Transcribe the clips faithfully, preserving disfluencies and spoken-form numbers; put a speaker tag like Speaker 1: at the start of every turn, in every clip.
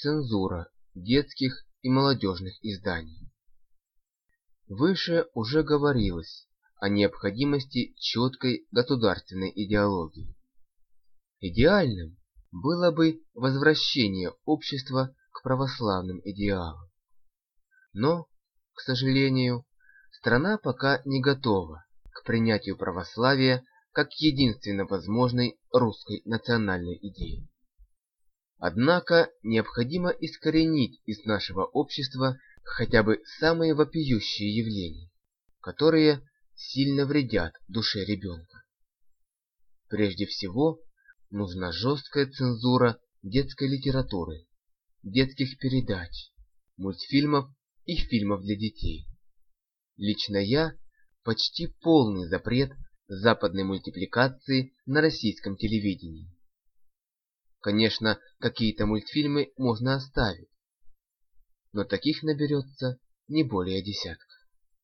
Speaker 1: Цензура детских и молодежных изданий. Выше уже говорилось о необходимости четкой государственной идеологии. Идеальным было бы возвращение общества к православным идеалам. Но, к сожалению, страна пока не готова к принятию православия как единственно возможной русской национальной идеи. Однако необходимо искоренить из нашего общества хотя бы самые вопиющие явления, которые сильно вредят душе ребенка. Прежде всего, нужна жесткая цензура детской литературы, детских передач, мультфильмов и фильмов для детей. Лично я почти полный запрет западной мультипликации на российском телевидении. Конечно, какие-то мультфильмы можно оставить, но таких наберется не более десятка.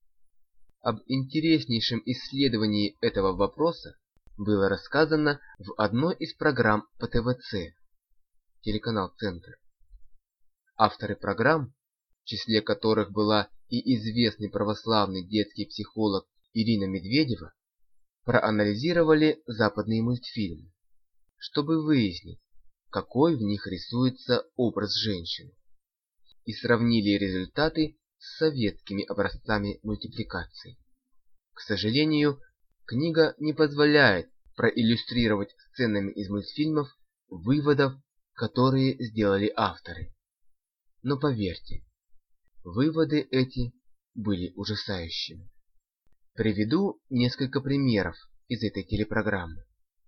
Speaker 1: Об интереснейшем исследовании этого вопроса было рассказано в одной из программ по тэ вэ цэ, телеканал «Центр». Авторы программ, в числе которых была и известный православный детский психолог Ирина Медведева, проанализировали западные мультфильмы, чтобы выяснить, какой в них рисуется образ женщины, и сравнили результаты с советскими образцами мультипликации. К сожалению, книга не позволяет проиллюстрировать сценами из мультфильмов выводов, которые сделали авторы. Но поверьте, выводы эти были ужасающими. Приведу несколько примеров из этой телепрограммы.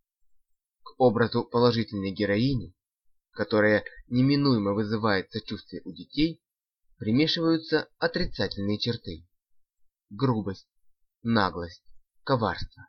Speaker 1: К образу положительной героини, которая неминуемо вызывает сочувствие у детей, примешиваются отрицательные черты: грубость, наглость, коварство.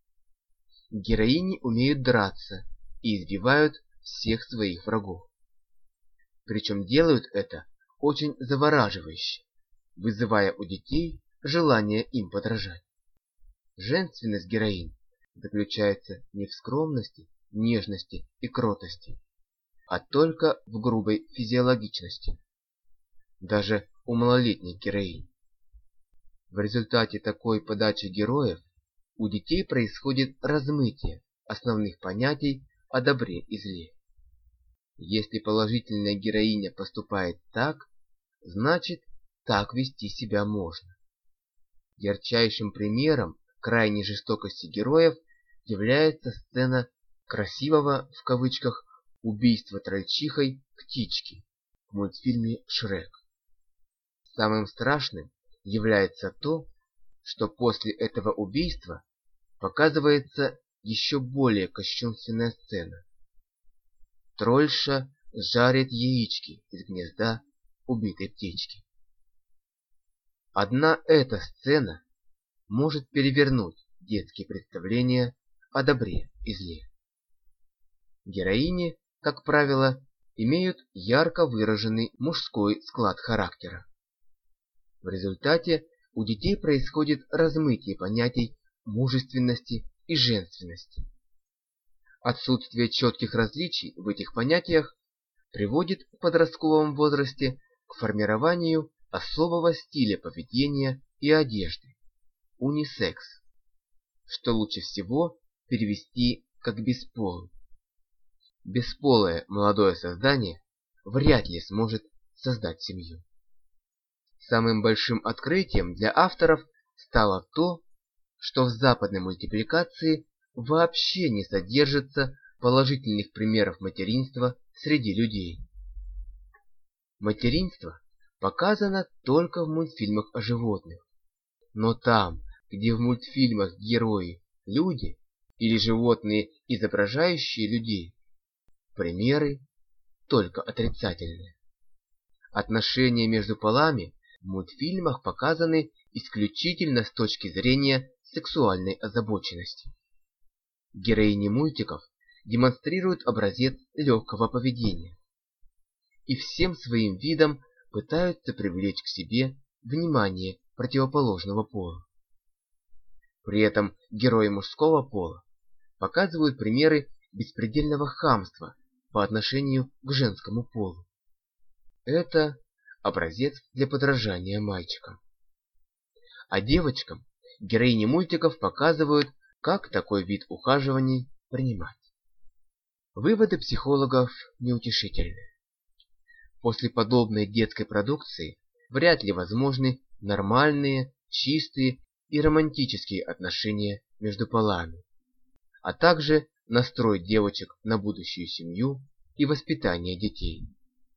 Speaker 1: Героини умеют драться и избивают всех своих врагов. Причем делают это очень завораживающе, вызывая у детей желание им подражать. Женственность героинь заключается не в скромности, нежности и кротости, а только в грубой физиологичности, даже у малолетних героинь. В результате такой подачи героев у детей происходит размытие основных понятий о добре и зле. Если положительная героиня поступает так, значит, так вести себя можно. Ярчайшим примером крайней жестокости героев является сцена красивого, в кавычках, убийства трольчихой птички в мультфильме «Шрек». Самым страшным является то, что после этого убийства показывается еще более кощунственная сцена. Трольша жарит яички из гнезда убитой птички. Одна эта сцена может перевернуть детские представления о добре и зле. Героини, как правило, имеют ярко выраженный мужской склад характера. В результате у детей происходит размытие понятий мужественности и женственности. Отсутствие четких различий в этих понятиях приводит в подростковом возрасте к формированию особого стиля поведения и одежды – унисекс, что лучше всего перевести как бесполый. Бесполое молодое создание вряд ли сможет создать семью. Самым большим открытием для авторов стало то, что в западной мультипликации вообще не содержится положительных примеров материнства среди людей. Материнство показано только в мультфильмах о животных, но там, где в мультфильмах герои – люди или животные, изображающие людей, примеры только отрицательные. Отношения между полами в мультфильмах показаны исключительно с точки зрения сексуальной озабоченности. Героини мультиков демонстрируют образец легкого поведения и всем своим видом пытаются привлечь к себе внимание противоположного пола. При этом герои мужского пола показывают примеры беспредельного хамства по отношению к женскому полу. Это образец для подражания мальчикам. А девочкам героини мультиков показывают, как такой вид ухаживаний принимать. Выводы психологов неутешительны. После подобной детской продукции вряд ли возможны нормальные, чистые и романтические отношения между полами, а также настрой девочек на будущую семью и воспитание детей.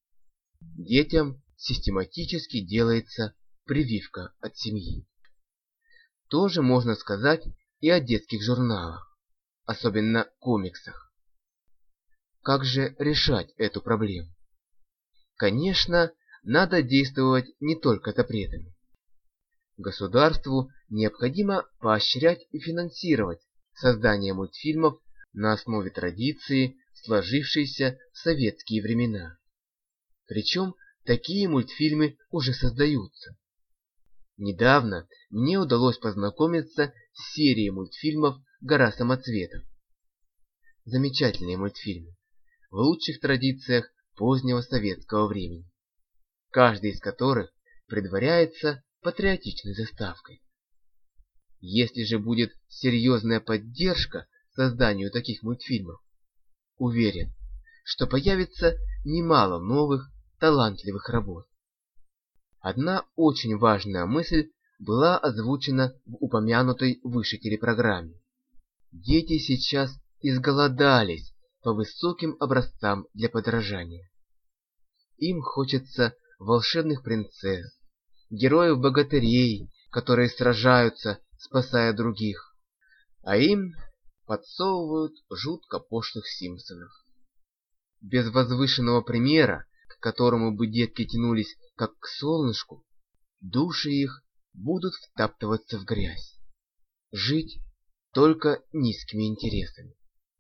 Speaker 1: Детям систематически делается прививка от семьи. Тоже можно сказать и о детских журналах, особенно комиксах. Как же решать эту проблему? Конечно, надо действовать не только запретами. Государству необходимо поощрять и финансировать создание мультфильмов на основе традиции, сложившейся в советские времена. Причем такие мультфильмы уже создаются. Недавно мне удалось познакомиться с серией мультфильмов «Гора самоцветов». Замечательные мультфильмы, в лучших традициях позднего советского времени, каждый из которых предваряется патриотичной заставкой. Если же будет серьезная поддержка созданию таких мультфильмов, уверен, что появится немало новых талантливых работ. Одна очень важная мысль была озвучена в упомянутой выше телепрограмме. Дети сейчас изголодались по высоким образцам для подражания. Им хочется волшебных принцесс, героев-богатырей, которые сражаются, спасая других, а им подсовывают жутко пошлых Симпсонов. Без возвышенного примера, к которому бы детки тянулись как к солнышку, души их будут втаптываться в грязь, жить только низкими интересами.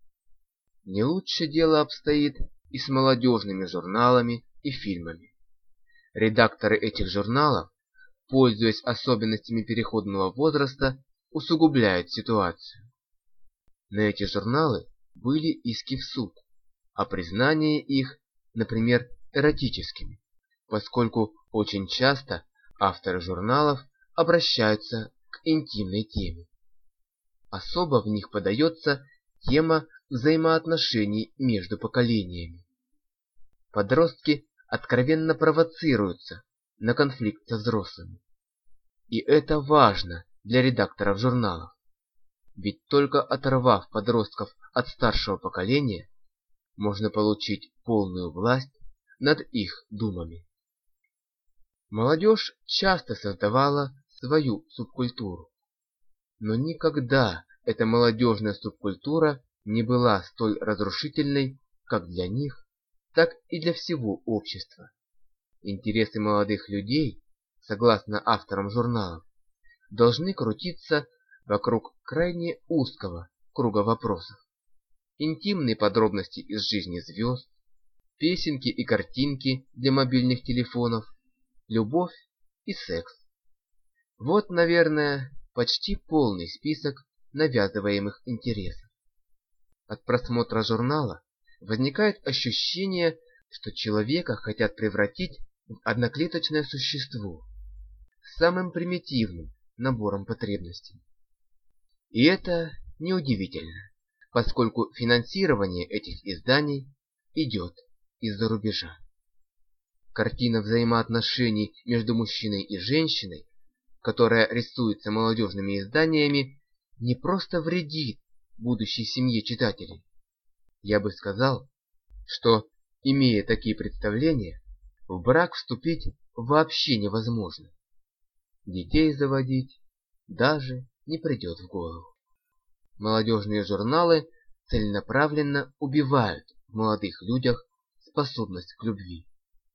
Speaker 1: Не лучше дело обстоит и с молодежными журналами и фильмами. Редакторы этих журналов, пользуясь особенностями переходного возраста, усугубляют ситуацию. На эти журналы были иски в суд о признании их, например, эротическими, поскольку очень часто авторы журналов обращаются к интимной теме. Особо в них подается тема взаимоотношений между поколениями. Подростки откровенно провоцируются на конфликт со взрослыми. И это важно для редакторов журналов, ведь только оторвав подростков от старшего поколения, можно получить полную власть над их думами. Молодежь часто создавала свою субкультуру, но никогда эта молодежная субкультура не была столь разрушительной как для них, так и для всего общества. Интересы молодых людей, согласно авторам журналов, должны крутиться вокруг крайне узкого круга вопросов. Интимные подробности из жизни звезд, песенки и картинки для мобильных телефонов, любовь и секс. Вот, наверное, почти полный список навязываемых интересов. От просмотра журнала возникает ощущение, что человека хотят превратить в одноклеточное существо с самым примитивным набором потребностей. И это неудивительно, поскольку финансирование этих изданий идет из-за рубежа. Картина взаимоотношений между мужчиной и женщиной, которая рисуется молодежными изданиями, не просто вредит будущей семье читателей. Я бы сказал, что, имея такие представления, в брак вступить вообще невозможно. Детей заводить даже не придет в голову. Молодежные журналы целенаправленно убивают в молодых людях способность к любви.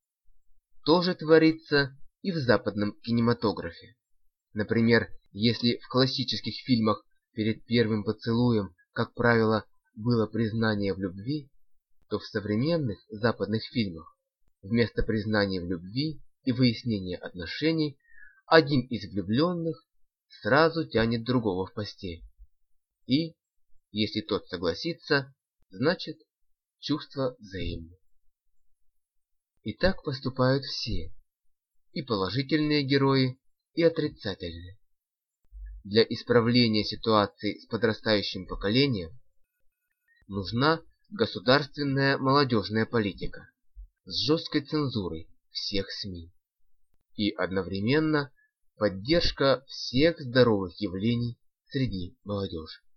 Speaker 1: То же творится и в западном кинематографе. Например, если в классических фильмах перед первым поцелуем, как правило, было признание в любви, то в современных западных фильмах вместо признания в любви и выяснения отношений один из влюбленных сразу тянет другого в постель. И, если тот согласится, значит, чувства взаимны. И так поступают все, и положительные герои, и отрицательные. Для исправления ситуации с подрастающим поколением нужна государственная молодежная политика с жесткой цензурой всех СМИ и одновременно поддержка всех здоровых явлений среди молодежи.